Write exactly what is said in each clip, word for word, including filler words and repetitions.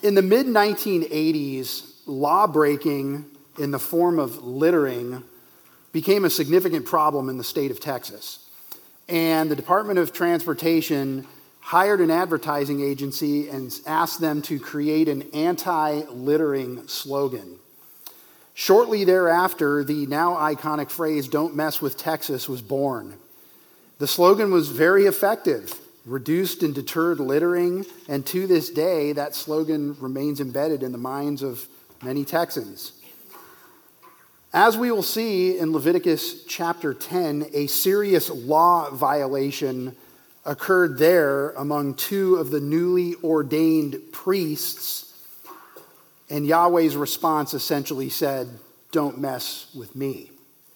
In the mid nineteen eighties, law breaking in the form of littering became a significant problem in the state of Texas. And the Department of Transportation hired an advertising agency and asked them to create an anti-littering slogan. Shortly thereafter, the now iconic phrase, "Don't mess with Texas," was born. The slogan was very effective, reduced and deterred littering, and to this day, that slogan remains embedded in the minds of many Texans. As we will see in Leviticus chapter ten, a serious law violation occurred there among two of the newly ordained priests, and Yahweh's response essentially said, "Don't mess with me."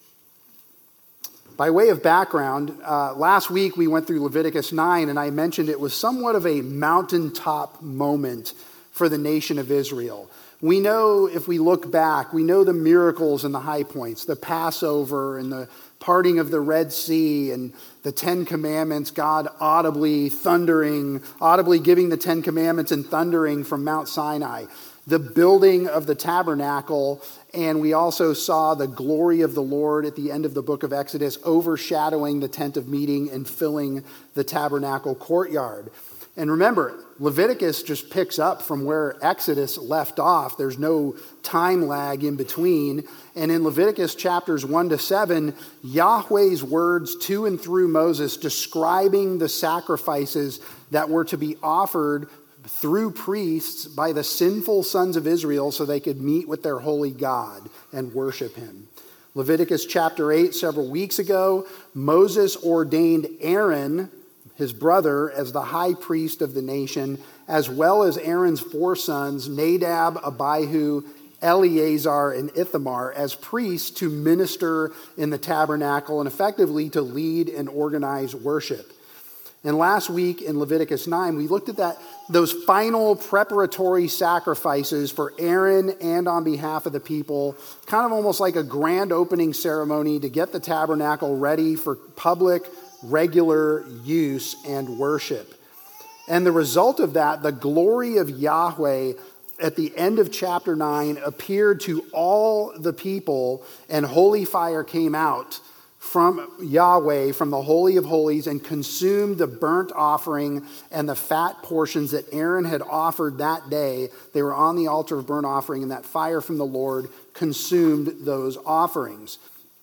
By way of background, uh, last week we went through Leviticus nine, and I mentioned it was somewhat of a mountaintop moment for the nation of Israel. We know, if we look back, we know the miracles and the high points, the Passover and the parting of the Red Sea and the Ten Commandments, God audibly thundering, audibly giving the Ten Commandments and thundering from Mount Sinai, the building of the tabernacle, and we also saw the glory of the Lord at the end of the book of Exodus overshadowing the tent of meeting and filling the tabernacle courtyard. And remember, Leviticus just picks up from where Exodus left off. There's no time lag in between. And in Leviticus chapters one to seven, Yahweh's words to and through Moses describing the sacrifices that were to be offered through priests by the sinful sons of Israel so they could meet with their holy God and worship him. Leviticus chapter eight, several weeks ago, Moses ordained Aaron, his brother, as the high priest of the nation, as well as Aaron's four sons, Nadab, Abihu, Eleazar, and Ithamar, as priests to minister in the tabernacle and effectively to lead and organize worship. And last week in Leviticus nine, we looked at that those final preparatory sacrifices for Aaron and on behalf of the people, kind of almost like a grand opening ceremony to get the tabernacle ready for public, regular use and worship. And the result of that, the glory of Yahweh at the end of chapter nine appeared to all the people, and holy fire came out from Yahweh, from the Holy of Holies, and consumed the burnt offering and the fat portions that Aaron had offered that day. They were on the altar of burnt offering, and that fire from the Lord consumed those offerings.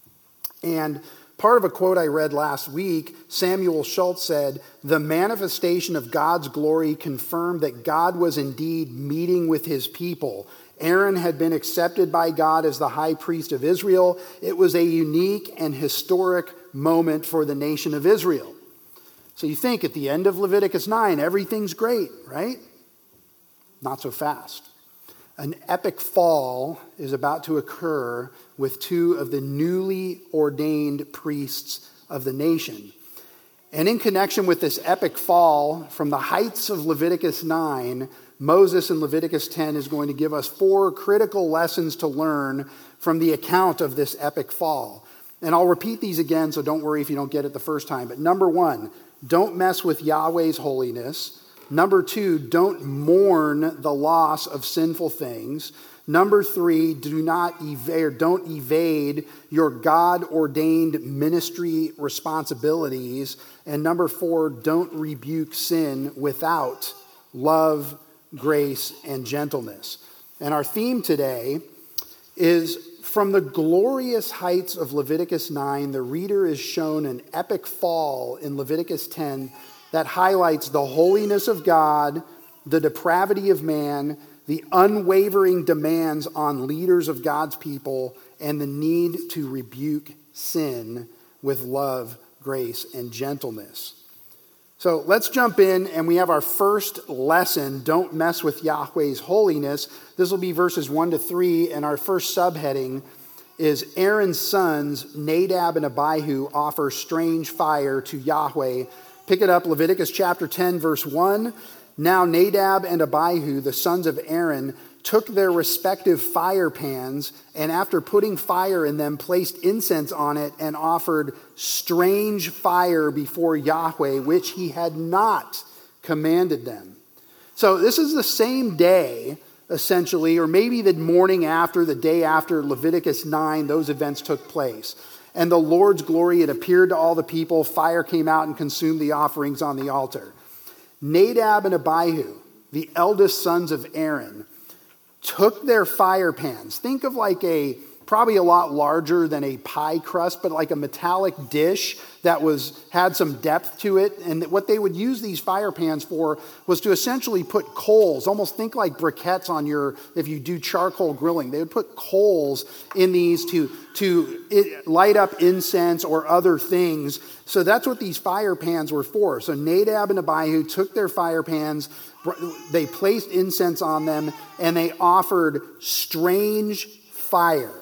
And part of a quote I read last week, Samuel Schultz said, "The manifestation of God's glory confirmed that God was indeed meeting with his people. Aaron had been accepted by God as the high priest of Israel. It was a unique and historic moment for the nation of Israel." So you think at the end of Leviticus nine, everything's great, right? Not so fast. An epic fall is about to occur with two of the newly ordained priests of the nation. And in connection with this epic fall from the heights of Leviticus nine, Moses in Leviticus ten is going to give us four critical lessons to learn from the account of this epic fall. And I'll repeat these again, so don't worry if you don't get it the first time. But number one, don't mess with Yahweh's holiness. Number two, don't mourn the loss of sinful things. Number three, do not evade, don't evade your God-ordained ministry responsibilities. And number four, don't rebuke sin without love, grace, and gentleness. And our theme today is from the glorious heights of Leviticus nine, the reader is shown an epic fall in Leviticus ten that highlights the holiness of God, the depravity of man, the unwavering demands on leaders of God's people, and the need to rebuke sin with love, grace, and gentleness. So let's jump in, and we have our first lesson, don't mess with Yahweh's holiness. This will be verses one to three, and our first subheading is Aaron's sons, Nadab and Abihu, offer strange fire to Yahweh. Pick it up, Leviticus chapter ten, verse one. Now Nadab and Abihu, the sons of Aaron, took their respective fire pans, and after putting fire in them, placed incense on it and offered strange fire before Yahweh, which he had not commanded them. So this is the same day, essentially, or maybe the morning after, the day after Leviticus nine, those events took place. And the Lord's glory had appeared to all the people. Fire came out and consumed the offerings on the altar. Nadab and Abihu, the eldest sons of Aaron, took their fire pans. Think of like a, probably a lot larger than a pie crust, but like a metallic dish that was had some depth to it. And what they would use these fire pans for was to essentially put coals, almost think like briquettes on your, if you do charcoal grilling, they would put coals in these to, to it, light up incense or other things. So that's what these fire pans were for. So Nadab and Abihu took their fire pans, they placed incense on them, and they offered strange fire.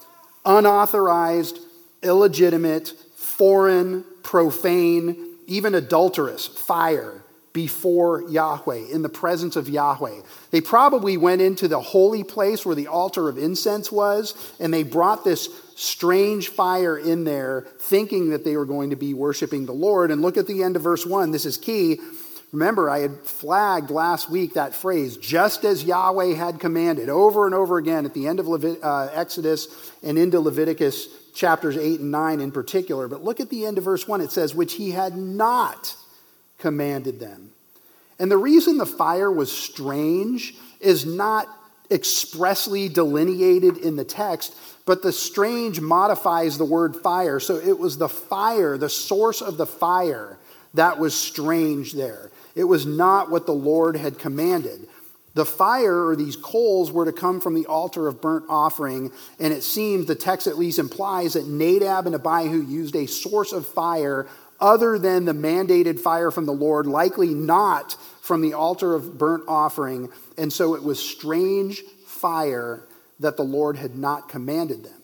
Unauthorized, illegitimate, foreign, profane, even adulterous fire before Yahweh, in the presence of Yahweh. They probably went into the holy place where the altar of incense was, and they brought this strange fire in there, thinking that they were going to be worshiping the Lord. And look at the end of verse one. This is key. Remember, I had flagged last week that phrase, just as Yahweh had commanded, over and over again at the end of Levit- uh, Exodus and into Leviticus chapters eight and nine in particular. But look at the end of verse one. It says, which he had not commanded them. And the reason the fire was strange is not expressly delineated in the text, but the strange modifies the word fire. So it was the fire, the source of the fire, that was strange there. It was not what the Lord had commanded. The fire, or these coals, were to come from the altar of burnt offering, and it seems, the text at least implies, that Nadab and Abihu used a source of fire other than the mandated fire from the Lord, likely not from the altar of burnt offering, and so it was strange fire that the Lord had not commanded them.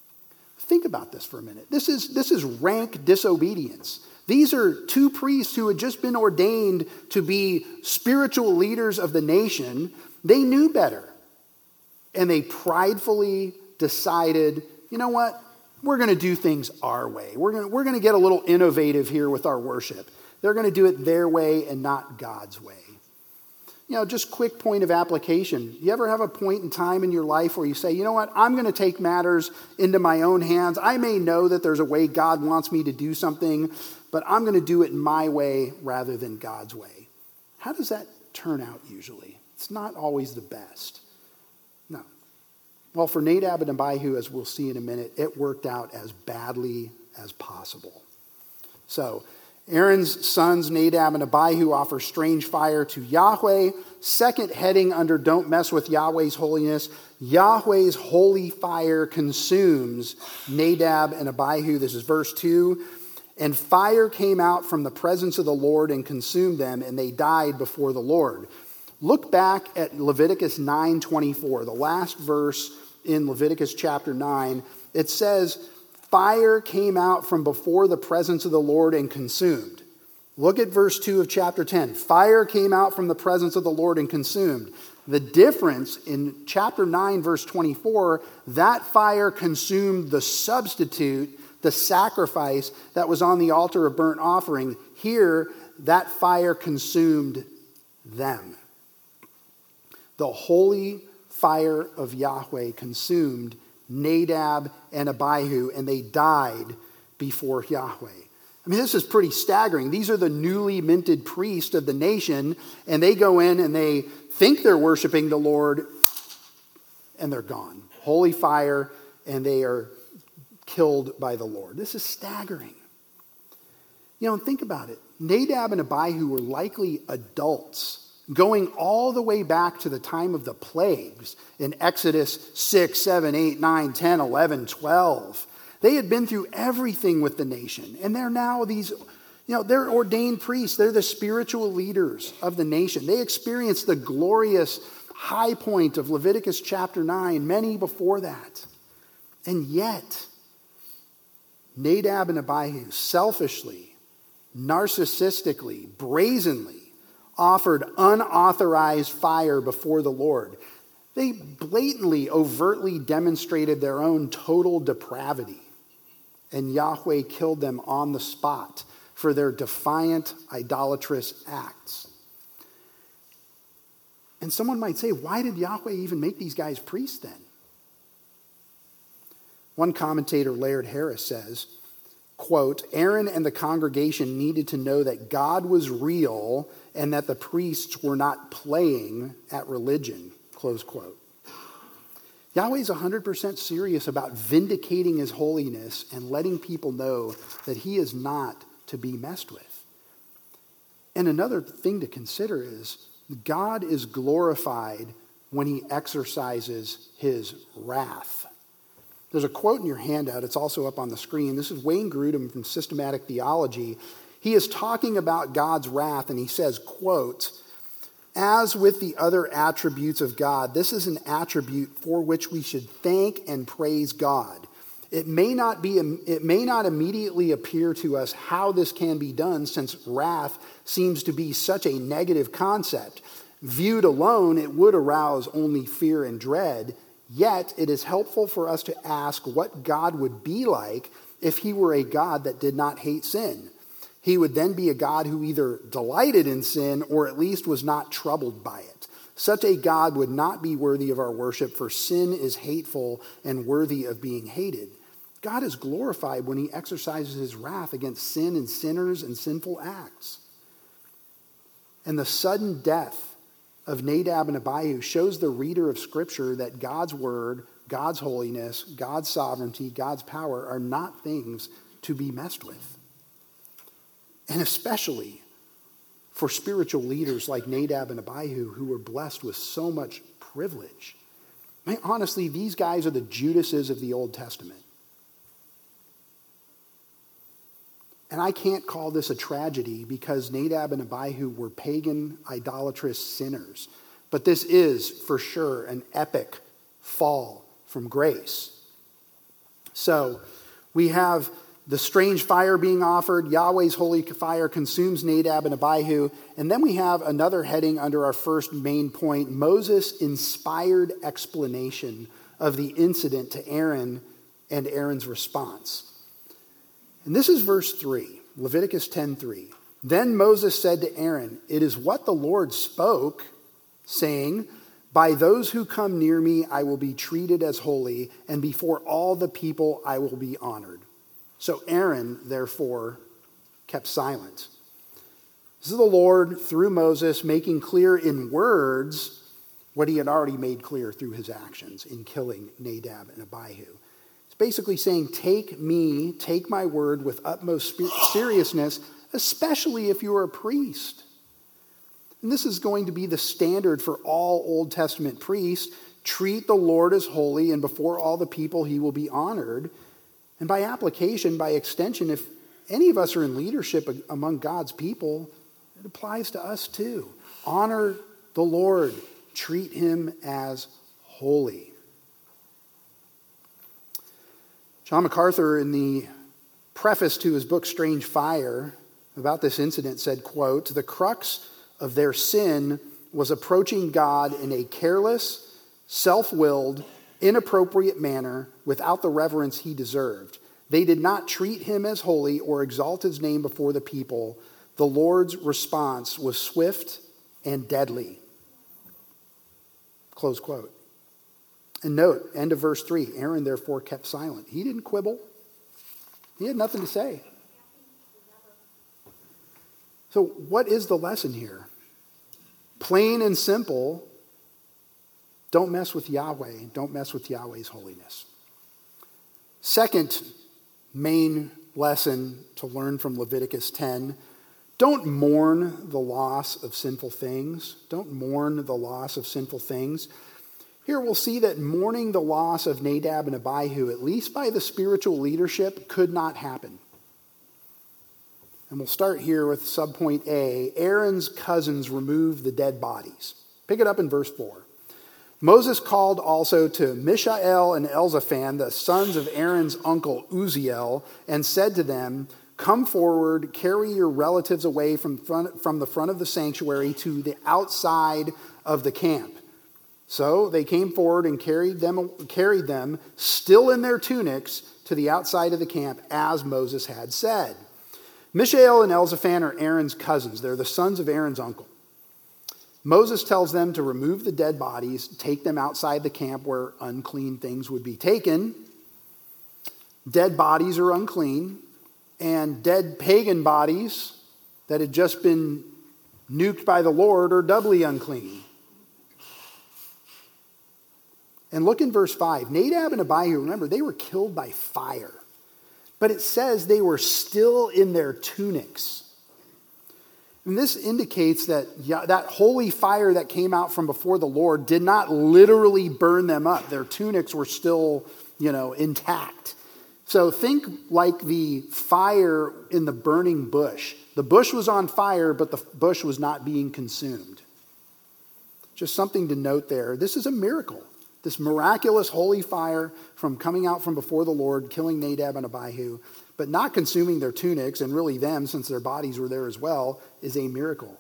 Think about this for a minute. This is, this is rank disobedience. These are two priests who had just been ordained to be spiritual leaders of the nation. They knew better. And they pridefully decided, you know what? We're going to do things our way. We're going to, we're going to get a little innovative here with our worship. They're going to do it their way and not God's way. You know, just quick point of application. You ever have a point in time in your life where you say, you know what, I'm going to take matters into my own hands. I may know that there's a way God wants me to do something, but I'm going to do it my way rather than God's way. How does that turn out usually? It's not always the best. No. Well, for Nadab and Abihu, as we'll see in a minute, it worked out as badly as possible. So, Aaron's sons, Nadab and Abihu, offer strange fire to Yahweh. Second heading under don't mess with Yahweh's holiness. Yahweh's holy fire consumes Nadab and Abihu. This is verse two. And fire came out from the presence of the Lord and consumed them, and they died before the Lord. Look back at Leviticus nine twenty-four, the last verse in Leviticus chapter nine. It says, fire came out from before the presence of the Lord and consumed. Look at verse two of chapter ten. Fire came out from the presence of the Lord and consumed. The difference in chapter nine, verse twenty-four, that fire consumed the substitute, the sacrifice that was on the altar of burnt offering. Here, that fire consumed them. The holy fire of Yahweh consumed Nadab and Abihu, and they died before Yahweh. I mean, this is pretty staggering. These are the newly minted priests of the nation, and they go in and they think they're worshiping the Lord, and they're gone. Holy fire, and they are killed by the Lord. This is staggering. You know, and think about it. Nadab and Abihu were likely adults, going all the way back to the time of the plagues in Exodus six, seven, eight, nine, ten, eleven, twelve. They had been through everything with the nation, and they're now these, you know, they're ordained priests. They're the spiritual leaders of the nation. They experienced the glorious high point of Leviticus chapter nine, many before that. And yet, Nadab and Abihu selfishly, narcissistically, brazenly offered unauthorized fire before the Lord. They blatantly, overtly demonstrated their own total depravity, and Yahweh killed them on the spot for their defiant, idolatrous acts. And someone might say, why did Yahweh even make these guys priests then? One commentator, Laird Harris, says, quote, Aaron and the congregation needed to know that God was real and that the priests were not playing at religion, close quote. Yahweh's one hundred percent serious about vindicating his holiness and letting people know that he is not to be messed with. And another thing to consider is God is glorified when he exercises his wrath. There's a quote in your handout. It's also up on the screen. This is Wayne Grudem from Systematic Theology. He is talking about God's wrath, and he says, quote, as with the other attributes of God, this is an attribute for which we should thank and praise God. It may not be, it may not immediately appear to us how this can be done, since wrath seems to be such a negative concept. Viewed alone, it would arouse only fear and dread. Yet, it is helpful for us to ask what God would be like if he were a God that did not hate sin. He would then be a God who either delighted in sin or at least was not troubled by it. Such a God would not be worthy of our worship, for sin is hateful and worthy of being hated. God is glorified when he exercises his wrath against sin and sinners and sinful acts. And the sudden death of Nadab and Abihu shows the reader of Scripture that God's word, God's holiness, God's sovereignty, God's power are not things to be messed with. And especially for spiritual leaders like Nadab and Abihu, who were blessed with so much privilege. I mean, honestly, these guys are the Judases of the Old Testament. And I can't call this a tragedy because Nadab and Abihu were pagan, idolatrous sinners. But this is, for sure, an epic fall from grace. So, we have the strange fire being offered. Yahweh's holy fire consumes Nadab and Abihu. And then we have another heading under our first main point, Moses' inspired explanation of the incident to Aaron and Aaron's response. And this is verse three, Leviticus ten three. Then Moses said to Aaron, it is what the Lord spoke, saying, by those who come near me I will be treated as holy, and before all the people I will be honored. So Aaron, therefore, kept silent. This is the Lord, through Moses, making clear in words what he had already made clear through his actions in killing Nadab and Abihu. Basically saying, take me, take my word with utmost seriousness, especially if you are a priest. And this is going to be the standard for all Old Testament priests. Treat the Lord as holy, and before all the people he will be honored. And by application, by extension, if any of us are in leadership among God's people, it applies to us too. Honor the Lord. Treat him as holy. John MacArthur, in the preface to his book, Strange Fire, about this incident said, quote, the crux of their sin was approaching God in a careless, self-willed, inappropriate manner without the reverence he deserved. They did not treat him as holy or exalt his name before the people. The Lord's response was swift and deadly. Close quote. And note, end of verse three, Aaron therefore kept silent. He didn't quibble. He had nothing to say. So what is the lesson here? Plain and simple, don't mess with Yahweh. Don't mess with Yahweh's holiness. Second main lesson to learn from Leviticus ten, don't mourn the loss of sinful things. Don't mourn the loss of sinful things. Here we'll see that mourning the loss of Nadab and Abihu, at least by the spiritual leadership, could not happen. And we'll start here with subpoint A. Aaron's cousins removed the dead bodies. Pick it up in verse four. Moses called also to Mishael and Elzaphan, the sons of Aaron's uncle Uzziel, and said to them, come forward, carry your relatives away from, front, from the front of the sanctuary to the outside of the camp. So they came forward and carried them, carried them, still in their tunics, to the outside of the camp, as Moses had said. Mishael and Elzaphan are Aaron's cousins. They're the sons of Aaron's uncle. Moses tells them to remove the dead bodies, take them outside the camp where unclean things would be taken. Dead bodies are unclean, and dead pagan bodies that had just been nuked by the Lord are doubly unclean. And look in verse five. Nadab and Abihu, remember, they were killed by fire. But it says they were still in their tunics. And this indicates that yeah, that holy fire that came out from before the Lord did not literally burn them up. Their tunics were still, you know, intact. So think like the fire in the burning bush. The bush was on fire, but the bush was not being consumed. Just something to note there. This is a miracle. This miraculous holy fire from coming out from before the Lord, killing Nadab and Abihu, but not consuming their tunics, and really them, since their bodies were there as well, is a miracle.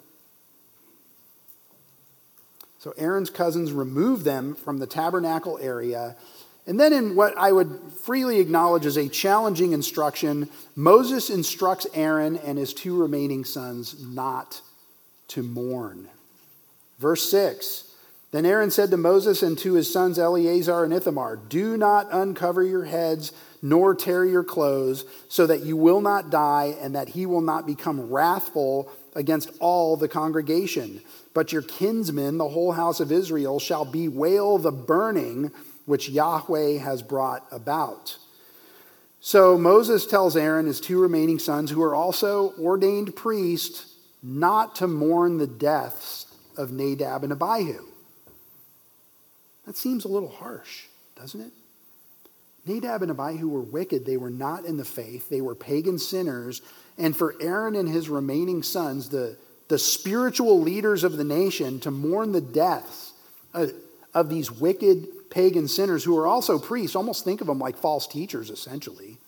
So Aaron's cousins removed them from the tabernacle area. And then in what I would freely acknowledge as a challenging instruction, Moses instructs Aaron and his two remaining sons not to mourn. Verse six, then Aaron said to Moses and to his sons Eleazar and Ithamar, do not uncover your heads nor tear your clothes, so that you will not die and that he will not become wrathful against all the congregation. But your kinsmen, the whole house of Israel, shall bewail the burning which Yahweh has brought about. So Moses tells Aaron, his two remaining sons, who are also ordained priests, not to mourn the deaths of Nadab and Abihu. That seems a little harsh, doesn't it? Nadab and Abihu were wicked. They were not in the faith. They were pagan sinners. And for Aaron and his remaining sons, the, the spiritual leaders of the nation, to mourn the deaths of, of these wicked pagan sinners who are also priests. Almost think of them like false teachers, essentially.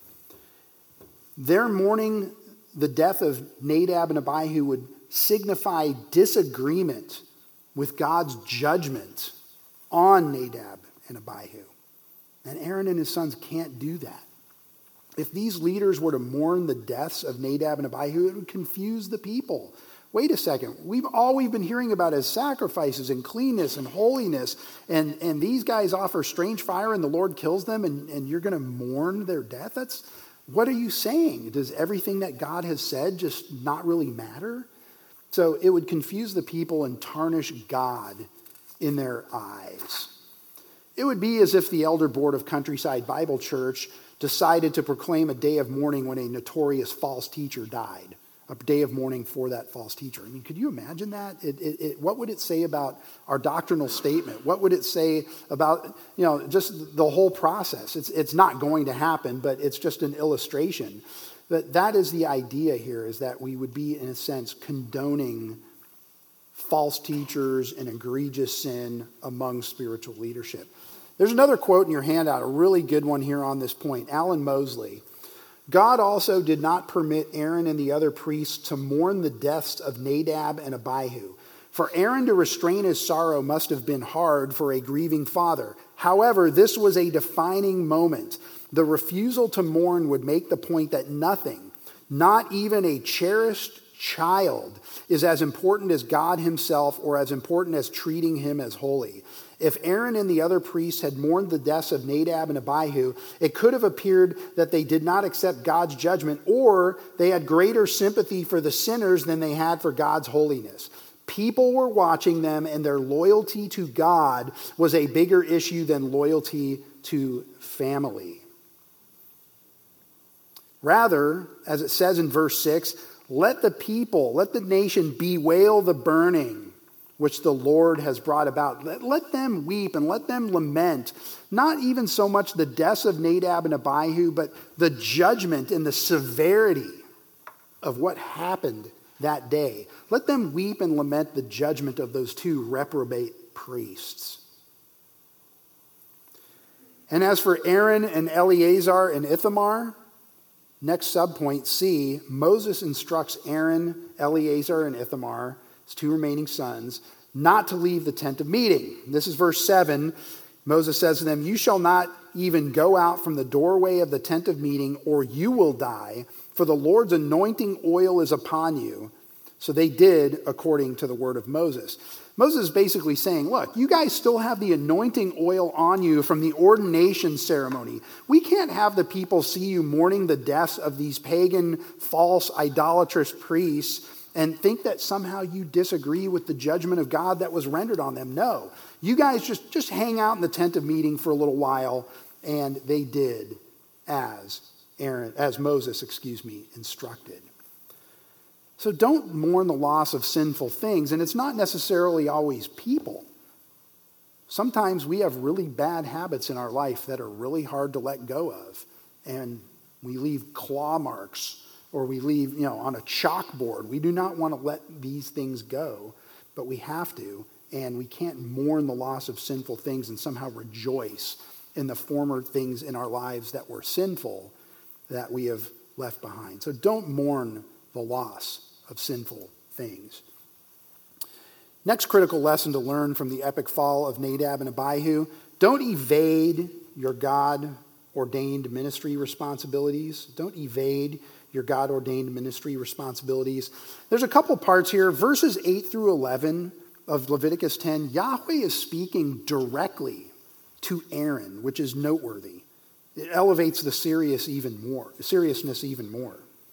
Their mourning the death of Nadab and Abihu would signify disagreement with God's judgment on Nadab and Abihu. And Aaron and his sons can't do that. If these leaders were to mourn the deaths of Nadab and Abihu, it would confuse the people. Wait a second. We've all we've been hearing about is sacrifices and cleanness and holiness. And, and these guys offer strange fire and the Lord kills them and, and you're going to mourn their death? That's, what are you saying? Does everything that God has said just not really matter? So it would confuse the people and tarnish God in their eyes. It would be as if the elder board of Countryside Bible Church decided to proclaim a day of mourning when a notorious false teacher died. A day of mourning for that false teacher. I mean, could you imagine that? It, it, it, what would it say about our doctrinal statement? What would it say about, you know, just the whole process? It's, it's not going to happen, but it's just an illustration. But that is the idea here, is that we would be, in a sense, condoning false teachers and egregious sin among spiritual leadership. There's another quote in your handout, a really good one here on this point. Alan Mosley. God also did not permit Aaron and the other priests to mourn the deaths of Nadab and Abihu. For Aaron to restrain his sorrow must have been hard for a grieving father. However, this was a defining moment. The refusal to mourn would make the point that nothing, not even a cherished child, is as important as God himself or as important as treating him as holy. If Aaron and the other priests had mourned the deaths of Nadab and Abihu, it could have appeared that they did not accept God's judgment, or they had greater sympathy for the sinners than they had for God's holiness. People were watching them, and their loyalty to God was a bigger issue than loyalty to family. Rather, as it says in verse six, let the people, let the nation bewail the burning which the Lord has brought about. Let, let them weep and let them lament, not even so much the deaths of Nadab and Abihu, but the judgment and the severity of what happened that day. Let them weep and lament the judgment of those two reprobate priests. And as for Aaron and Eleazar and Ithamar, next subpoint C, Moses instructs Aaron, Eleazar, and Ithamar, his two remaining sons, not to leave the tent of meeting. This is verse seven. Moses says to them, you shall not even go out from the doorway of the tent of meeting, or you will die, for the Lord's anointing oil is upon you. So they did according to the word of Moses. Moses is basically saying, look, you guys still have the anointing oil on you from the ordination ceremony. We can't have the people see you mourning the deaths of these pagan, false, idolatrous priests and think that somehow you disagree with the judgment of God that was rendered on them. No, you guys just, just hang out in the tent of meeting for a little while, and they did as Aaron, as Moses, excuse me, instructed. So don't mourn the loss of sinful things, and it's not necessarily always people. Sometimes we have really bad habits in our life that are really hard to let go of, and we leave claw marks, or we leave, you know, on a chalkboard. We do not want to let these things go, but we have to, and we can't mourn the loss of sinful things and somehow rejoice in the former things in our lives that were sinful that we have left behind. So don't mourn the loss of sinful things. Next critical lesson to learn from the epic fall of Nadab and Abihu: don't evade your God-ordained ministry responsibilities. Don't evade your God-ordained ministry responsibilities. There's a couple parts here. Verses eight through eleven of Leviticus ten, Yahweh is speaking directly to Aaron, which is noteworthy. It elevates the serious even more, the seriousness even more.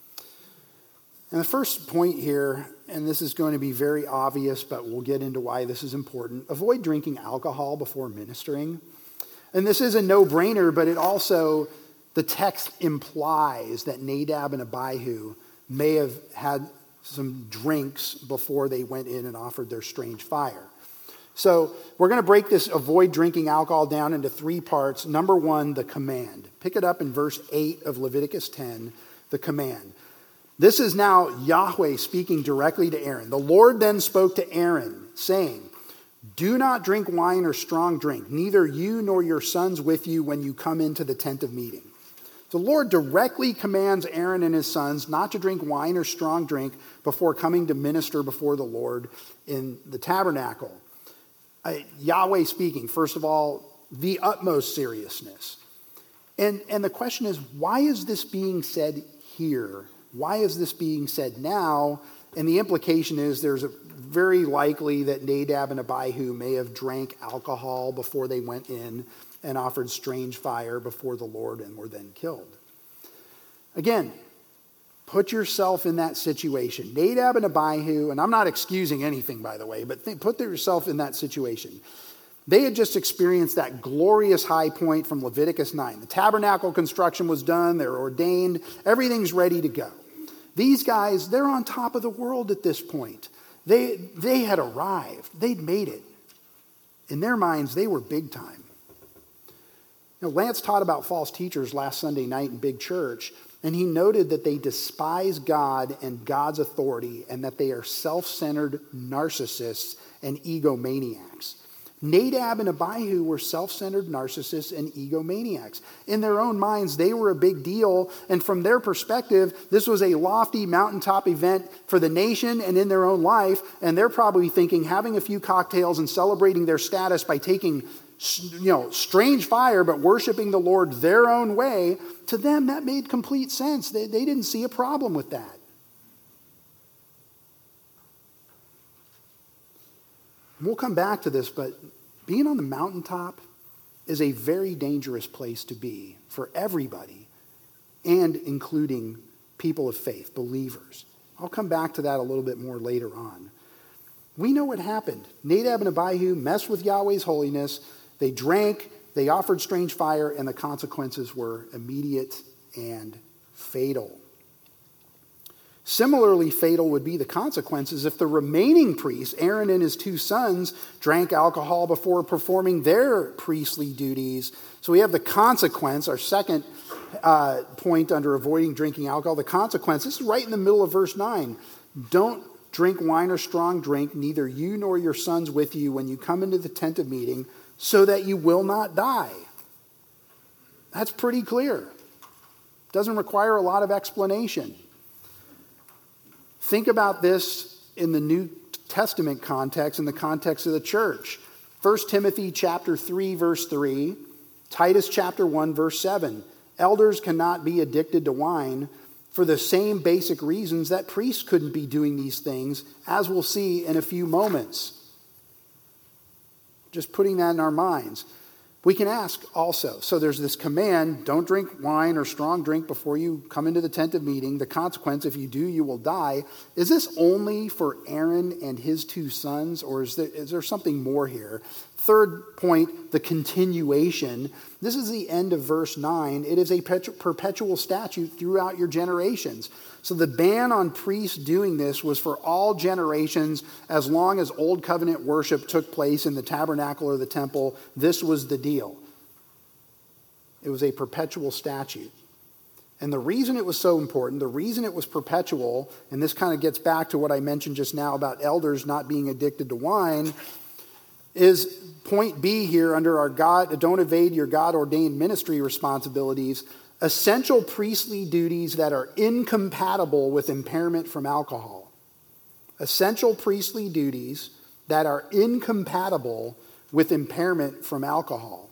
And the first point here, and this is going to be very obvious, but we'll get into why this is important: avoid drinking alcohol before ministering. And this is a no-brainer, but it also, the text implies that Nadab and Abihu may have had some drinks before they went in and offered their strange fire. So we're going to break this avoid drinking alcohol down into three parts. Number one, the command. Pick it up in verse eight of Leviticus ten, the command. This is now Yahweh speaking directly to Aaron. The Lord then spoke to Aaron, saying, do not drink wine or strong drink, neither you nor your sons with you when you come into the tent of meeting. The Lord directly commands Aaron and his sons not to drink wine or strong drink before coming to minister before the Lord in the tabernacle. Uh, Yahweh speaking, first of all, the utmost seriousness. And, and the question is, why is this being said here? Why is this being said now? And the implication is there's a very likely that Nadab and Abihu may have drank alcohol before they went in and offered strange fire before the Lord and were then killed. Again, put yourself in that situation. Nadab and Abihu, and I'm not excusing anything, by the way, but think, put yourself in that situation. They had just experienced that glorious high point from Leviticus nine. The tabernacle construction was done. They're ordained. Everything's ready to go. These guys, they're on top of the world at this point. They, they had arrived. They'd made it. In their minds, they were big time. You know, Lance taught about false teachers last Sunday night in Big Church, and he noted that they despise God and God's authority and that they are self-centered narcissists and egomaniacs. Nadab and Abihu were self-centered narcissists and egomaniacs. In their own minds, they were a big deal, and from their perspective, this was a lofty mountaintop event for the nation and in their own life, and they're probably thinking having a few cocktails and celebrating their status by taking, you know, strange fire but worshiping the Lord their own way, to them that made complete sense. They, they didn't see a problem with that. We'll come back to this, but being on the mountaintop is a very dangerous place to be for everybody, and including people of faith, believers. I'll come back to that a little bit more later on. We know what happened. Nadab and Abihu messed with Yahweh's holiness. They drank, they offered strange fire, and the consequences were immediate and fatal. Similarly fatal would be the consequences if the remaining priests, Aaron and his two sons, drank alcohol before performing their priestly duties. So we have the consequence, our second uh, point under avoiding drinking alcohol, the consequence. This is right in the middle of verse nine. Don't drink wine or strong drink, neither you nor your sons with you when you come into the tent of meeting, so that you will not die. That's pretty clear. Doesn't require a lot of explanation. Think about this in the New Testament context, in the context of the church. First Timothy chapter three, verse three, Titus chapter one, verse seven. Elders cannot be addicted to wine, for the same basic reasons that priests couldn't be doing these things, as we'll see in a few moments. Just putting that in our minds. We can ask also, so there's this command, don't drink wine or strong drink before you come into the tent of meeting. The consequence, if you do, you will die. Is this only for Aaron and his two sons, or is there, is there something more here? Third point, the continuation. This is the end of verse nine. It is a perpetual statute throughout your generations. So the ban on priests doing this was for all generations as long as Old Covenant worship took place in the tabernacle or the temple. This was the deal. It was a perpetual statute. And the reason it was so important, the reason it was perpetual, and this kind of gets back to what I mentioned just now about elders not being addicted to wine, is point B here under our God, don't evade your God-ordained ministry responsibilities, essential priestly duties that are incompatible with impairment from alcohol. Essential priestly duties that are incompatible with impairment from alcohol.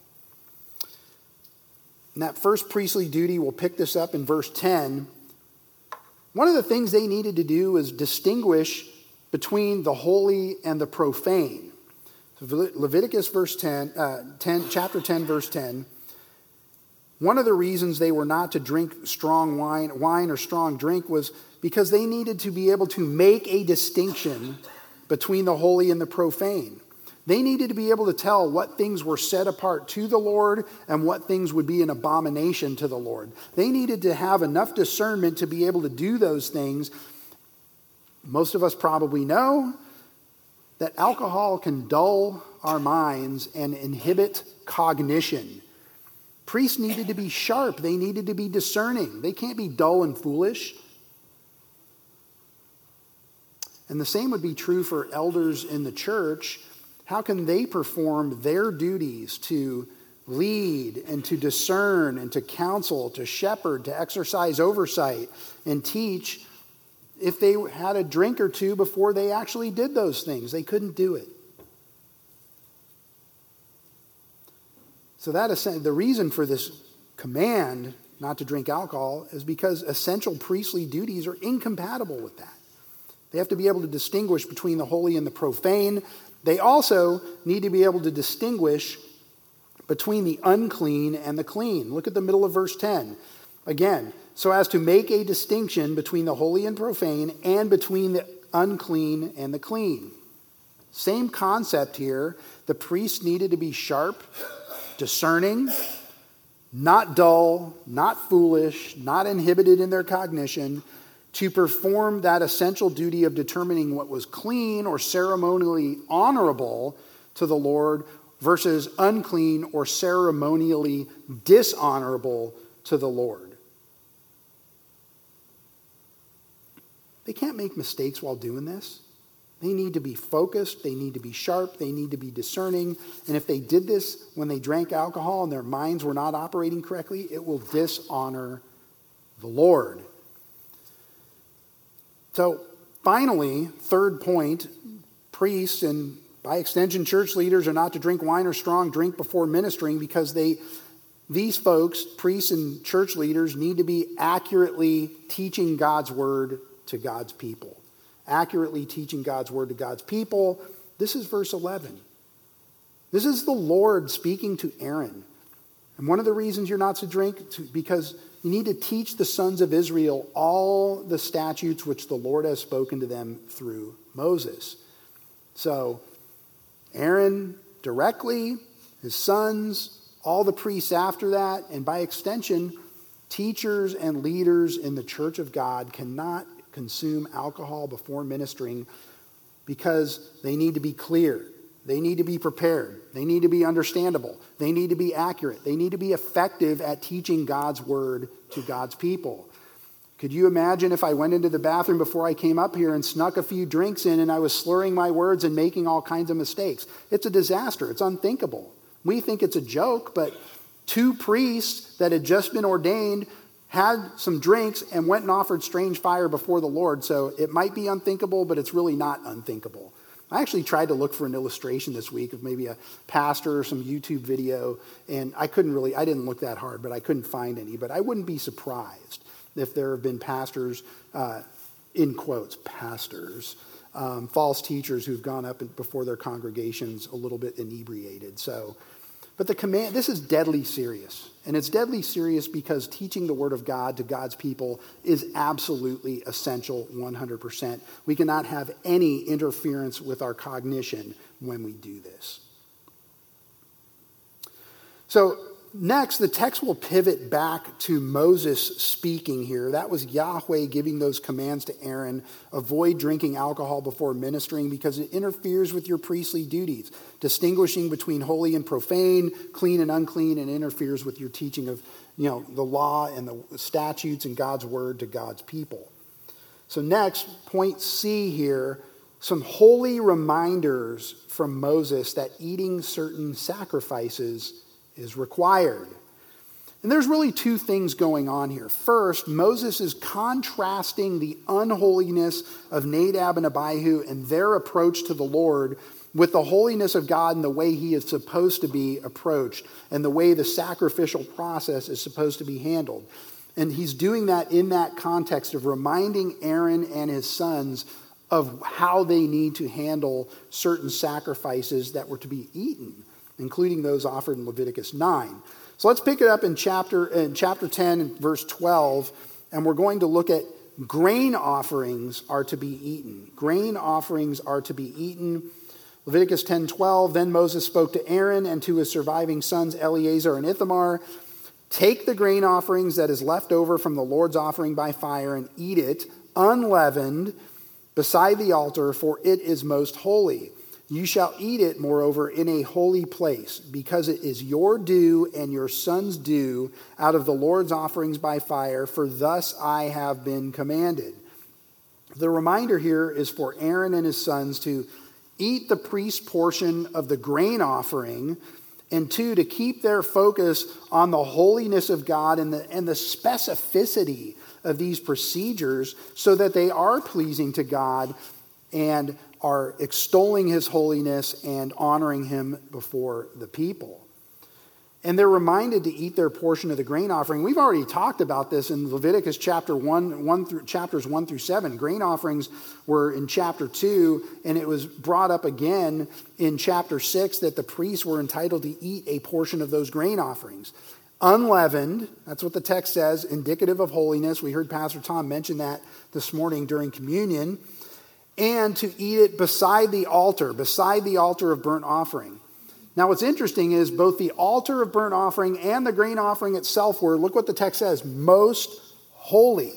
And that first priestly duty, we'll pick this up in verse ten. One of the things they needed to do is distinguish between the holy and the profane. So Leviticus verse ten, uh, ten, chapter ten, verse ten. One of the reasons they were not to drink strong wine, wine or strong drink was because they needed to be able to make a distinction between the holy and the profane. They needed to be able to tell what things were set apart to the Lord and what things would be an abomination to the Lord. They needed to have enough discernment to be able to do those things. Most of us probably know that alcohol can dull our minds and inhibit cognition. Priests needed to be sharp. They needed to be discerning. They can't be dull and foolish. And the same would be true for elders in the church. How can they perform their duties to lead and to discern and to counsel, to shepherd, to exercise oversight and teach if they had a drink or two before they actually did those things? They couldn't do it. So that is the reason for this command not to drink alcohol is because essential priestly duties are incompatible with that. They have to be able to distinguish between the holy and the profane. They also need to be able to distinguish between the unclean and the clean. Look at the middle of verse ten. Again, so as to make a distinction between the holy and profane and between the unclean and the clean. Same concept here. The priests needed to be sharp, discerning, not dull, not foolish, not inhibited in their cognition, to perform that essential duty of determining what was clean or ceremonially honorable to the Lord versus unclean or ceremonially dishonorable to the Lord. They can't make mistakes while doing this. They need to be focused. They need to be sharp. They need to be discerning. And if they did this when they drank alcohol and their minds were not operating correctly, it will dishonor the Lord. So finally, third point, priests and by extension church leaders are not to drink wine or strong drink before ministering because they, these folks, priests and church leaders, need to be accurately teaching God's word to God's people. Accurately teaching God's word to God's people. This is verse eleven. This is the Lord speaking to Aaron. And one of the reasons you're not to drink, to, because you need to teach the sons of Israel all the statutes which the Lord has spoken to them through Moses. So Aaron directly, his sons, all the priests after that, and by extension, teachers and leaders in the church of God cannot consume alcohol before ministering because they need to be clear. They need to be prepared. They need to be understandable. They need to be accurate. They need to be effective at teaching God's word to God's people. Could you imagine if I went into the bathroom before I came up here and snuck a few drinks in and I was slurring my words and making all kinds of mistakes? It's a disaster. It's unthinkable. We think it's a joke, but two priests that had just been ordained had some drinks and went and offered strange fire before the Lord. So it might be unthinkable, but it's really not unthinkable. I actually tried to look for an illustration this week of maybe a pastor or some YouTube video, and I couldn't really, I didn't look that hard, but I couldn't find any. But I wouldn't be surprised if there have been pastors, uh, in quotes, pastors, um, false teachers who've gone up before their congregations a little bit inebriated. So, but the command, this is deadly serious. And it's deadly serious because teaching the word of God to God's people is absolutely essential one hundred percent. We cannot have any interference with our cognition when we do this. So next, the text will pivot back to Moses speaking here. That was Yahweh giving those commands to Aaron. Avoid drinking alcohol before ministering because it interferes with your priestly duties, distinguishing between holy and profane, clean and unclean, and interferes with your teaching of, you know, the law and the statutes and God's word to God's people. So next, point C here, some holy reminders from Moses that eating certain sacrifices is required. And there's really two things going on here. First, Moses is contrasting the unholiness of Nadab and Abihu and their approach to the Lord with the holiness of God and the way he is supposed to be approached and the way the sacrificial process is supposed to be handled. And he's doing that in that context of reminding Aaron and his sons of how they need to handle certain sacrifices that were to be eaten, including those offered in Leviticus nine. So let's pick it up in chapter in chapter ten and verse twelve, and we're going to look at grain offerings are to be eaten. Grain offerings are to be eaten. Leviticus ten twelve, then Moses spoke to Aaron and to his surviving sons Eleazar and Ithamar, take the grain offerings that is left over from the Lord's offering by fire and eat it unleavened beside the altar, for it is most holy. You shall eat it, moreover, in a holy place, because it is your due and your son's due out of the Lord's offerings by fire, for thus I have been commanded. The reminder here is for Aaron and his sons to eat the priest's portion of the grain offering, and two, to keep their focus on the holiness of God and the, and the specificity of these procedures so that they are pleasing to God and are extolling his holiness and honoring him before the people. And they're reminded to eat their portion of the grain offering. We've already talked about this in Leviticus chapter one, one through chapters one through seven. Grain offerings were in chapter two, and it was brought up again in chapter six that the priests were entitled to eat a portion of those grain offerings. Unleavened, that's what the text says, indicative of holiness. We heard Pastor Tom mention that this morning during communion. And to eat it beside the altar, beside the altar of burnt offering. Now what's interesting is both the altar of burnt offering and the grain offering itself were, look what the text says, most holy.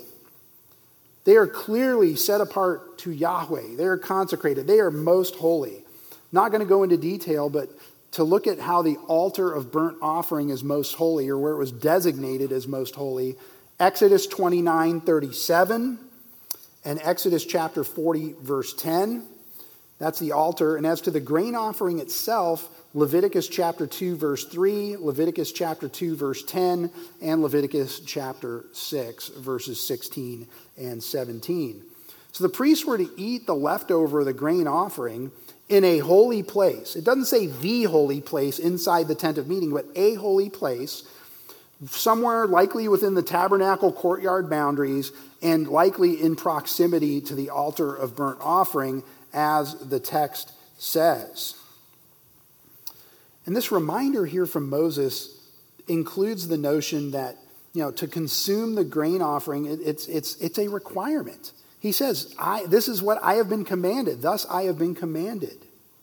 They are clearly set apart to Yahweh. They are consecrated. They are most holy. Not going to go into detail, but to look at how the altar of burnt offering is most holy, or where it was designated as most holy, Exodus twenty-nine thirty-seven. And Exodus chapter forty, verse ten, that's the altar. And as to the grain offering itself, Leviticus chapter two, verse three, Leviticus chapter two, verse ten, and Leviticus chapter six, verses sixteen and seventeen. So the priests were to eat the leftover of the grain offering in a holy place. It doesn't say the holy place inside the tent of meeting, but a holy place, somewhere likely within the tabernacle courtyard boundaries and likely in proximity to the altar of burnt offering, as the text says. And this reminder here from Moses includes the notion that, you know, to consume the grain offering, it, it's, it's, it's a requirement. He says, I, this is what I have been commanded. Thus I have been commanded.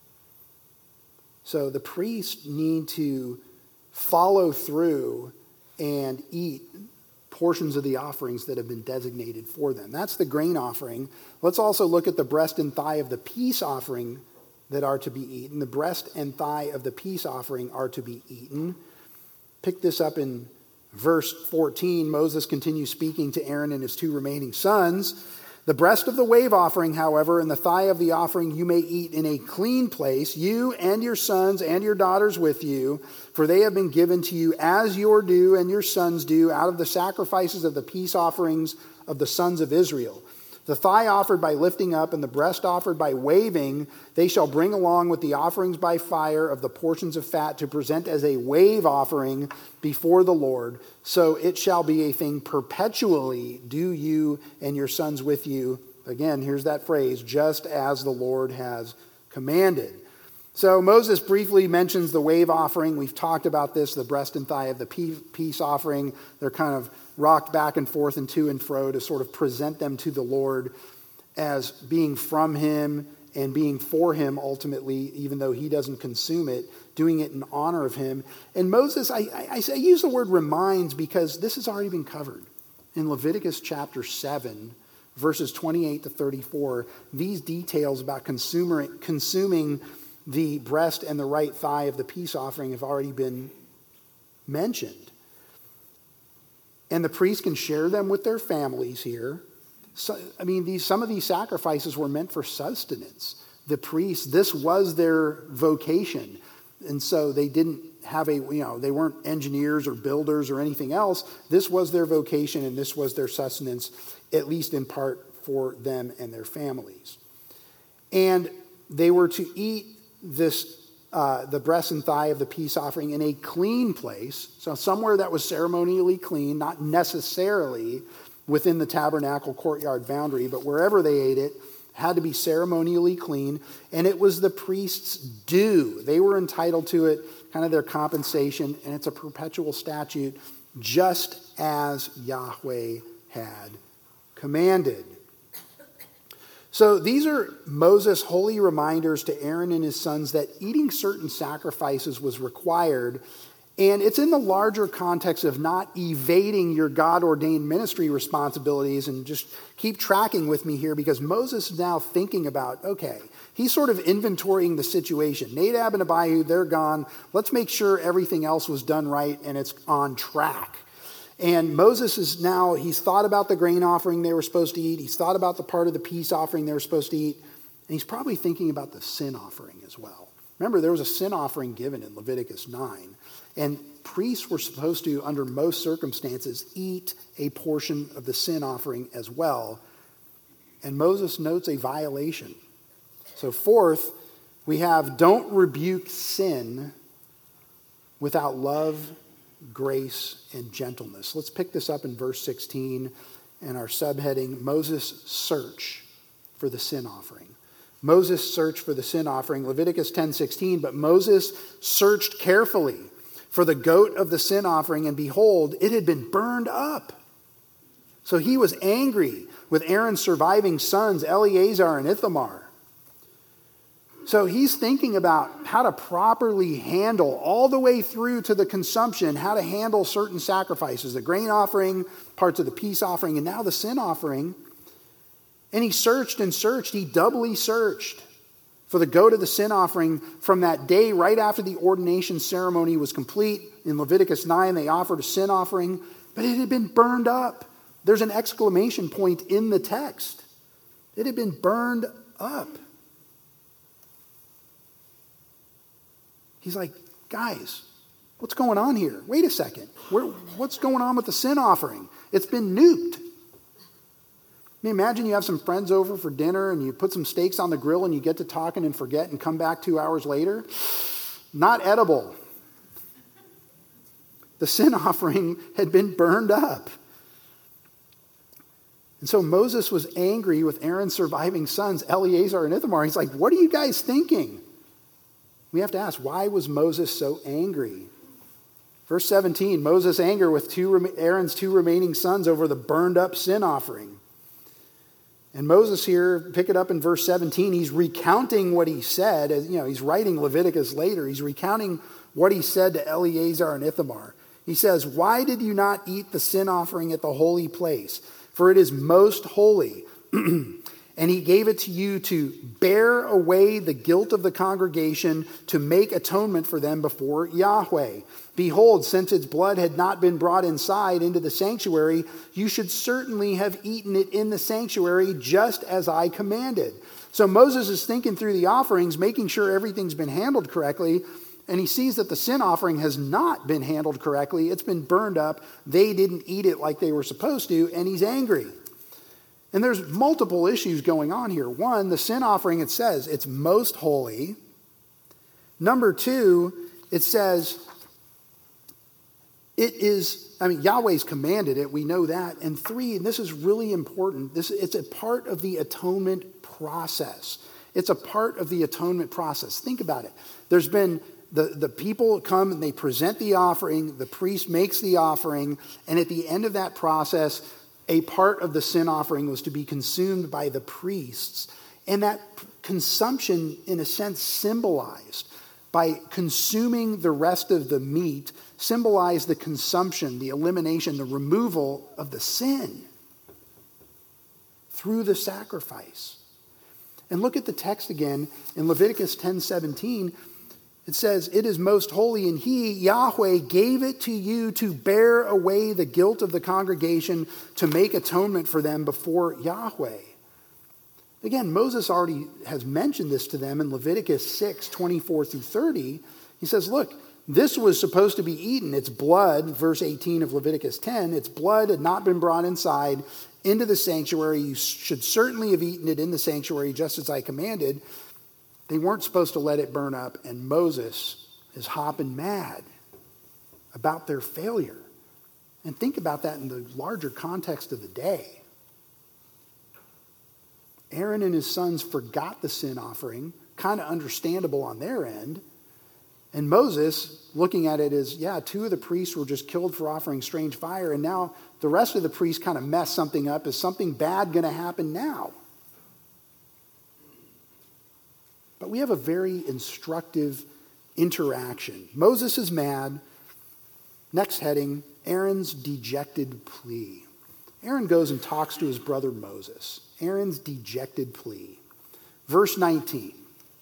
So the priests need to follow through and eat portions of the offerings that have been designated for them. That's the grain offering. Let's also look at the breast and thigh of the peace offering that are to be eaten. The breast and thigh of the peace offering are to be eaten. Pick this up in verse fourteen. Moses continues speaking to Aaron and his two remaining sons. The breast of the wave offering, however, and the thigh of the offering you may eat in a clean place, you and your sons and your daughters with you, for they have been given to you as your due and your sons' due out of the sacrifices of the peace offerings of the sons of Israel. The thigh offered by lifting up and the breast offered by waving, they shall bring along with the offerings by fire of the portions of fat to present as a wave offering before the Lord. So it shall be a thing perpetually. Do you and your sons with you. Again, here's that phrase, just as the Lord has commanded. So Moses briefly mentions the wave offering. We've talked about this, the breast and thigh of the peace offering. They're kind of rocked back and forth and to and fro to sort of present them to the Lord as being from him and being for him ultimately, even though he doesn't consume it, doing it in honor of him. And Moses, I, I, I use the word reminds because this has already been covered. In Leviticus chapter seven, verses twenty-eight to thirty-four, these details about consumer, consuming the breast and the right thigh of the peace offering have already been mentioned. And the priests can share them with their families here. So, I mean, these, some of these sacrifices were meant for sustenance. The priests, this was their vocation. And so they didn't have a, you know, they weren't engineers or builders or anything else. This was their vocation and this was their sustenance, at least in part for them and their families. And they were to eat this, uh, the breast and thigh of the peace offering in a clean place. So somewhere that was ceremonially clean, not necessarily within the tabernacle courtyard boundary, but wherever they ate it had to be ceremonially clean. And it was the priest's due. They were entitled to it, kind of their compensation. And it's a perpetual statute, just as Yahweh had commanded. So these are Moses' holy reminders to Aaron and his sons that eating certain sacrifices was required. And it's in the larger context of not evading your God-ordained ministry responsibilities. And just keep tracking with me here because Moses is now thinking about, okay, he's sort of inventorying the situation. Nadab and Abihu, they're gone. Let's make sure everything else was done right and it's on track. And Moses is now, he's thought about the grain offering they were supposed to eat. He's thought about the part of the peace offering they were supposed to eat. And he's probably thinking about the sin offering as well. Remember, there was a sin offering given in Leviticus nine. And priests were supposed to, under most circumstances, eat a portion of the sin offering as well. And Moses notes a violation. So fourth, we have don't rebuke sin without love, grace, and gentleness. Let's pick this up in verse sixteen and our subheading, Moses' search for the sin offering. Moses searched for the sin offering, Leviticus ten sixteen, but Moses searched carefully for the goat of the sin offering, and behold, it had been burned up. So he was angry with Aaron's surviving sons, Eleazar and Ithamar. So he's thinking about how to properly handle all the way through to the consumption, how to handle certain sacrifices, the grain offering, parts of the peace offering, and now the sin offering. And he searched and searched. He doubly searched for the goat of the sin offering from that day right after the ordination ceremony was complete. In Leviticus nine, they offered a sin offering, but it had been burned up. There's an exclamation point in the text. It had been burned up. He's like, guys, what's going on here? Wait a second. Where, what's going on with the sin offering? It's been nuked. I mean, imagine you have some friends over for dinner and you put some steaks on the grill and you get to talking and forget and come back two hours later. Not edible. The sin offering had been burned up. And so Moses was angry with Aaron's surviving sons, Eleazar and Ithamar. He's like, what are you guys thinking? We have to ask, why was Moses so angry? Verse seventeen, Moses' anger with two, Aaron's two remaining sons over the burned up sin offering. And Moses here, pick it up in verse seventeen, he's recounting what he said. As, you know, he's writing Leviticus later. He's recounting what he said to Eleazar and Ithamar. He says, why did you not eat the sin offering at the holy place? For it is most holy. And he gave it to you to bear away the guilt of the congregation, to make atonement for them before Yahweh. Behold, since its blood had not been brought inside into the sanctuary, you should certainly have eaten it in the sanctuary, just as I commanded. So Moses is thinking through the offerings, making sure everything's been handled correctly, and he sees that the sin offering has not been handled correctly. It's been burned up. They didn't eat it like they were supposed to, and he's angry. And there's multiple issues going on here. One, the sin offering, it says it's most holy. Number two, it says it is, I mean, Yahweh's commanded it. We know that. And three, and this is really important, this it's a part of the atonement process. It's a part of the atonement process. Think about it. There's been the, the people come and they present the offering. The priest makes the offering. And at the end of that process, a part of the sin offering was to be consumed by the priests. And that consumption, in a sense, symbolized by consuming the rest of the meat, symbolized the consumption, the elimination, the removal of the sin through the sacrifice. And look at the text again in Leviticus ten seventeen. It says, it is most holy, and he, Yahweh, gave it to you to bear away the guilt of the congregation, to make atonement for them before Yahweh. Again, Moses already has mentioned this to them in Leviticus six, twenty-four through thirty. He says, look, this was supposed to be eaten. Its blood, verse eighteen of Leviticus ten, its blood had not been brought inside into the sanctuary. You should certainly have eaten it in the sanctuary, just as I commanded. They weren't supposed to let it burn up, and Moses is hopping mad about their failure. And think about that in the larger context of the day. Aaron and his sons forgot the sin offering, kind of understandable on their end. And Moses, looking at it as, yeah, two of the priests were just killed for offering strange fire, and now the rest of the priests kind of messed something up. Is something bad going to happen now? But we have a very instructive interaction. Moses is mad. Next heading, Aaron's dejected plea. Aaron goes and talks to his brother Moses. Aaron's dejected plea. Verse nineteen.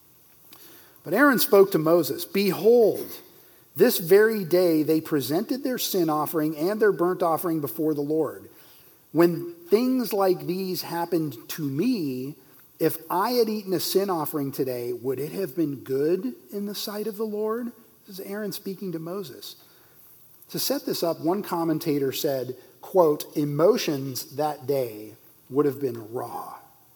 But Aaron spoke to Moses, behold, this very day they presented their sin offering and their burnt offering before the Lord. When things like these happened to me, if I had eaten a sin offering today, would it have been good in the sight of the Lord? This is Aaron speaking to Moses. To set this up, one commentator said, quote, emotions that day would have been raw.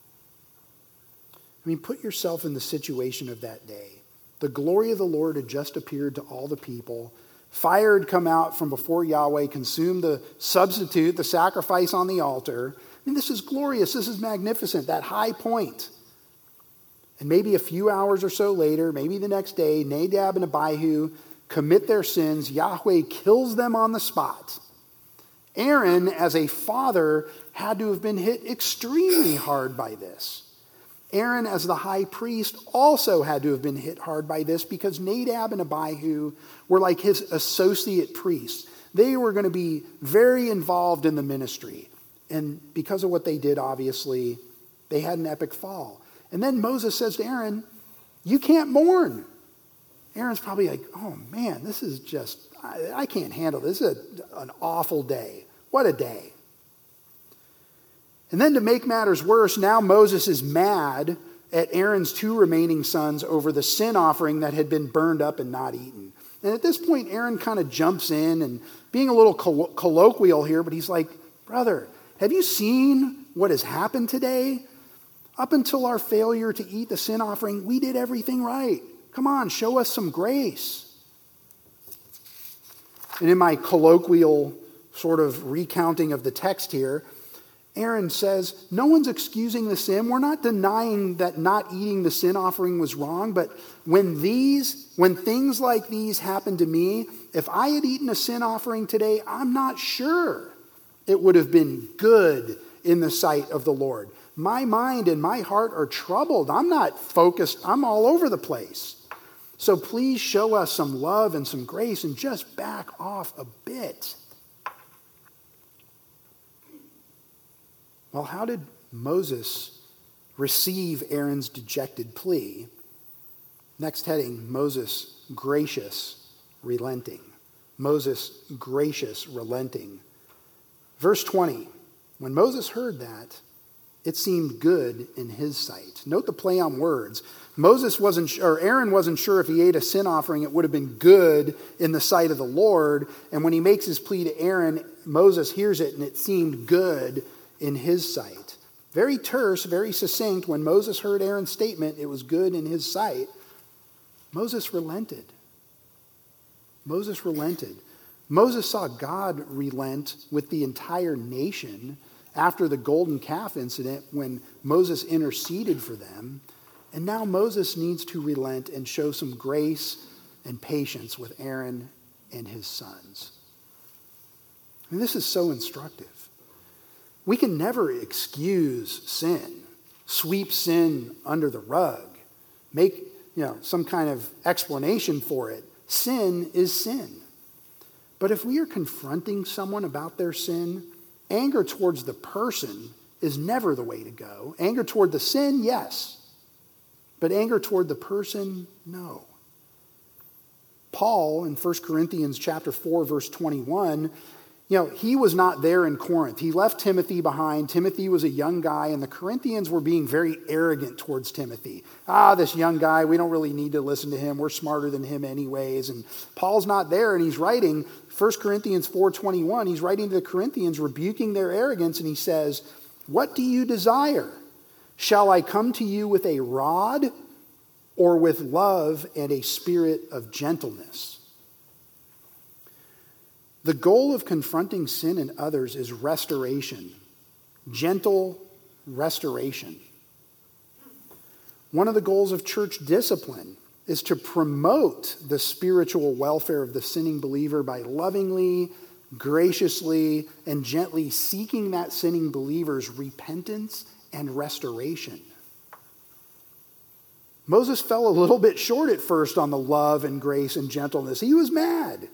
I mean, put yourself in the situation of that day. The glory of the Lord had just appeared to all the people. Fire had come out from before Yahweh, consumed the substitute, the sacrifice on the altar. I mean, this is glorious. This is magnificent, that high point. And maybe a few hours or so later, maybe the next day, Nadab and Abihu commit their sins. Yahweh kills them on the spot. Aaron, as a father, had to have been hit extremely hard by this. Aaron, as the high priest, also had to have been hit hard by this because Nadab and Abihu were like his associate priests. They were going to be very involved in the ministry. And because of what they did, obviously, they had an epic fall. And then Moses says to Aaron, you can't mourn. Aaron's probably like, oh man, this is just, I, I can't handle this. This is a, an awful day. What a day. And then to make matters worse, now Moses is mad at Aaron's two remaining sons over the sin offering that had been burned up and not eaten. And at this point, Aaron kind of jumps in and being a little coll- colloquial here, but he's like, brother, have you seen what has happened today? Up until our failure to eat the sin offering, we did everything right. Come on, show us some grace. And in my colloquial sort of recounting of the text here, Aaron says, no one's excusing the sin. We're not denying that not eating the sin offering was wrong, but when these, when things like these happen to me, if I had eaten a sin offering today, I'm not sure it would have been good in the sight of the Lord. My mind and my heart are troubled. I'm not focused. I'm all over the place. So please show us some love and some grace and just back off a bit. Well, how did Moses receive Aaron's dejected plea? Next heading, Moses gracious, relenting. Moses gracious, relenting. Verse twenty, when Moses heard that, it seemed good in his sight. Note the play on words. Moses wasn't, or Aaron wasn't sure if he ate a sin offering, it would have been good in the sight of the Lord. And when he makes his plea to Aaron, Moses hears it and it seemed good in his sight. very terse, very succinct. When Moses heard Aaron's statement, it was good in his sight. Moses relented. Moses relented. Moses saw God relent with the entire nation after the golden calf incident when Moses interceded for them. And now Moses needs to relent and show some grace and patience with Aaron and his sons. And this is so instructive. We can never excuse sin, sweep sin under the rug, make you know some kind of explanation for it. Sin is sin. But if we are confronting someone about their sin, anger towards the person is never the way to go. Anger toward the sin, yes. But anger toward the person, no. Paul in First Corinthians chapter four, verse twenty-one, you know, he was not there in Corinth. He left Timothy behind. Timothy was a young guy, and the Corinthians were being very arrogant towards Timothy. Ah, this young guy, we don't really need to listen to him. We're smarter than him anyways. And Paul's not there, and he's writing First Corinthians four twenty-one. He's writing to the Corinthians, rebuking their arrogance, and he says, "What do you desire? Shall I come to you with a rod or with love and a spirit of gentleness?" The goal of confronting sin in others is restoration, gentle restoration. One of the goals of church discipline is to promote the spiritual welfare of the sinning believer by lovingly, graciously, and gently seeking that sinning believer's repentance and restoration. Moses fell a little bit short at first on the love and grace and gentleness. He was mad.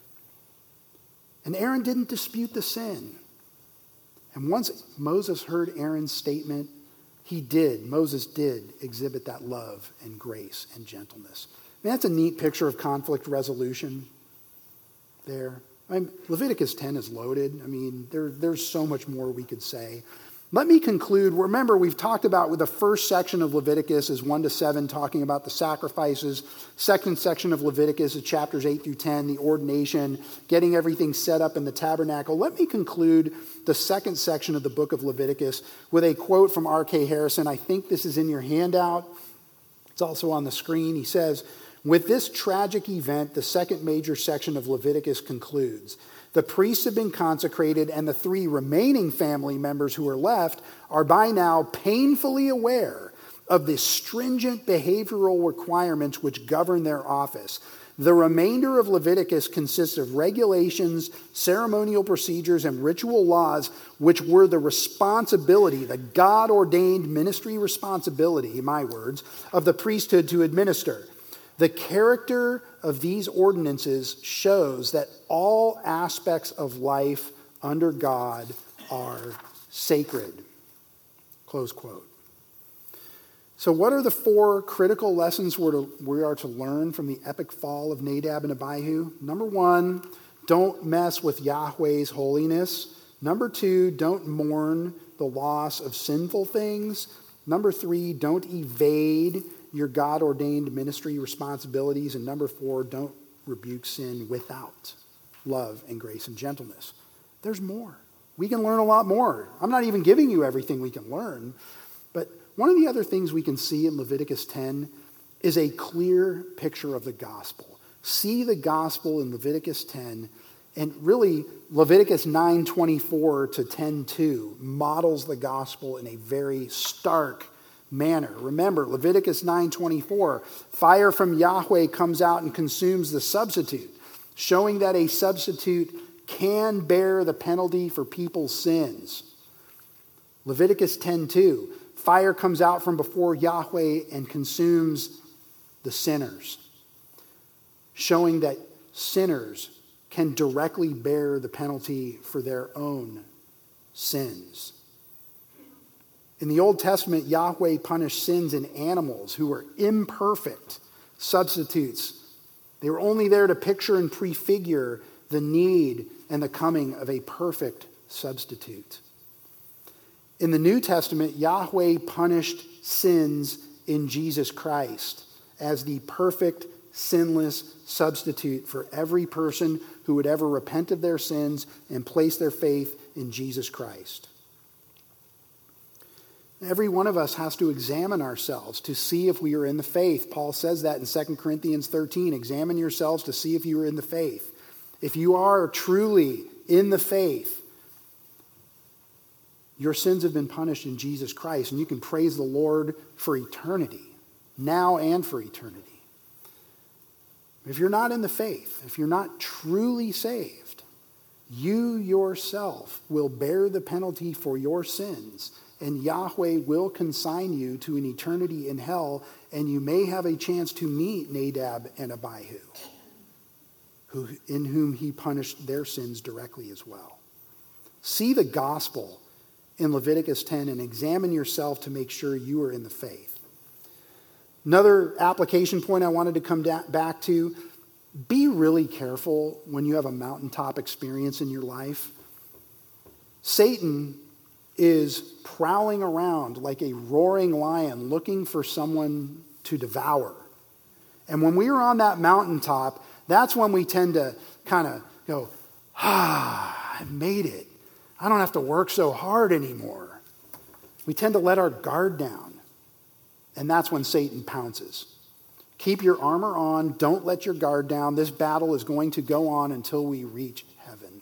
And Aaron didn't dispute the sin. And once Moses heard Aaron's statement, he did, Moses did exhibit that love and grace and gentleness. I mean, that's a neat picture of conflict resolution there. I mean, Leviticus ten is loaded. I mean, there, there's so much more we could say. Let me conclude. Remember, we've talked about with the first section of Leviticus is one to seven, talking about the sacrifices. Second section of Leviticus is chapters eight through ten, the ordination, getting everything set up in the tabernacle. Let me conclude the second section of the book of Leviticus with a quote from R K Harrison. I think this is in your handout. It's also on the screen. He says, "With this tragic event, the second major section of Leviticus concludes. The priests have been consecrated, and the three remaining family members who are left are by now painfully aware of the stringent behavioral requirements which govern their office. The remainder of Leviticus consists of regulations, ceremonial procedures, and ritual laws which were the responsibility, the God-ordained ministry responsibility, my words, of the priesthood to administer. The character of these ordinances shows that all aspects of life under God are sacred." Close quote. So what are the four critical lessons we're to, we are to learn from the epic fall of Nadab and Abihu? Number one, don't mess with Yahweh's holiness. Number two, don't mourn the loss of sinful things. Number three, don't evade your God-ordained ministry responsibilities. And number four, don't rebuke sin without love and grace and gentleness. There's more. We can learn a lot more. I'm not even giving you everything we can learn. But one of the other things we can see in Leviticus ten is a clear picture of the gospel. See the gospel in Leviticus ten, and really Leviticus nine twenty-four to ten two models the gospel in a very stark manner. Remember, Leviticus nine twenty-four, fire from Yahweh comes out and consumes the substitute, showing that a substitute can bear the penalty for people's sins. Leviticus ten two, fire comes out from before Yahweh and consumes the sinners, showing that sinners can directly bear the penalty for their own sins. In the Old Testament, Yahweh punished sins in animals who were imperfect substitutes. They were only there to picture and prefigure the need and the coming of a perfect substitute. In the New Testament, Yahweh punished sins in Jesus Christ as the perfect, sinless substitute for every person who would ever repent of their sins and place their faith in Jesus Christ. Every one of us has to examine ourselves to see if we are in the faith. Paul says that in Second Corinthians thirteen. Examine yourselves to see if you are in the faith. If you are truly in the faith, your sins have been punished in Jesus Christ, and you can praise the Lord for eternity, now and for eternity. If you're not in the faith, if you're not truly saved, you yourself will bear the penalty for your sins, and Yahweh will consign you to an eternity in hell, and you may have a chance to meet Nadab and Abihu, who, in whom he punished their sins directly as well. See the gospel in Leviticus ten and examine yourself to make sure you are in the faith. Another application point I wanted to come da- back to, be really careful when you have a mountaintop experience in your life. Satan is prowling around like a roaring lion looking for someone to devour. And when we are on that mountaintop, that's when we tend to kind of go, ah, I made it. I don't have to work so hard anymore. We tend to let our guard down. And that's when Satan pounces. Keep your armor on. Don't let your guard down. This battle is going to go on until we reach heaven.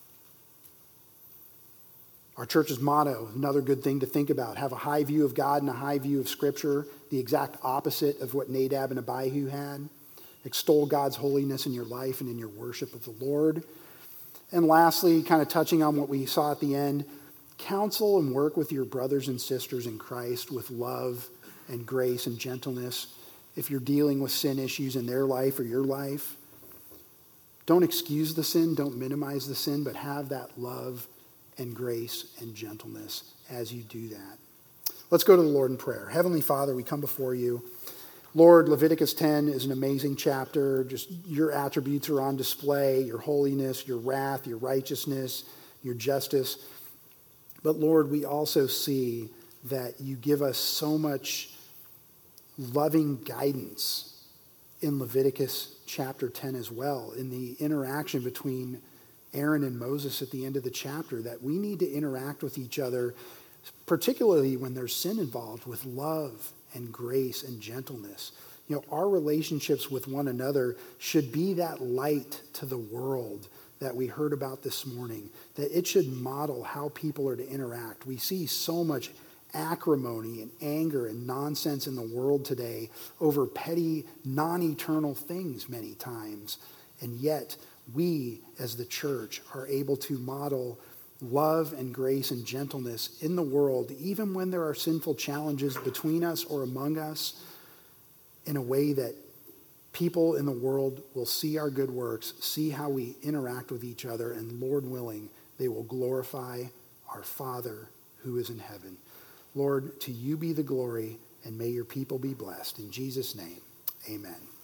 Our church's motto, another good thing to think about, have a high view of God and a high view of Scripture, the exact opposite of what Nadab and Abihu had. Extol God's holiness in your life and in your worship of the Lord. And lastly, kind of touching on what we saw at the end, counsel and work with your brothers and sisters in Christ with love and grace and gentleness. If you're dealing with sin issues in their life or your life, don't excuse the sin, don't minimize the sin, but have that love and grace and gentleness as you do that. Let's go to the Lord in prayer. Heavenly Father, we come before you. Lord, Leviticus ten is an amazing chapter. Just your attributes are on display, your holiness, your wrath, your righteousness, your justice. But Lord, we also see that you give us so much loving guidance in Leviticus chapter ten as well, in the interaction between Aaron and Moses at the end of the chapter, that we need to interact with each other, particularly when there's sin involved, with love and grace and gentleness. You know, our relationships with one another should be that light to the world that we heard about this morning, that it should model how people are to interact. We see so much acrimony and anger and nonsense in the world today over petty, non-eternal things many times. And yet, we as the church are able to model love and grace and gentleness in the world, even when there are sinful challenges between us or among us, in a way that people in the world will see our good works, see how we interact with each other, and Lord willing, they will glorify our Father who is in heaven. Lord, to you be the glory, and may your people be blessed. In Jesus' name, amen.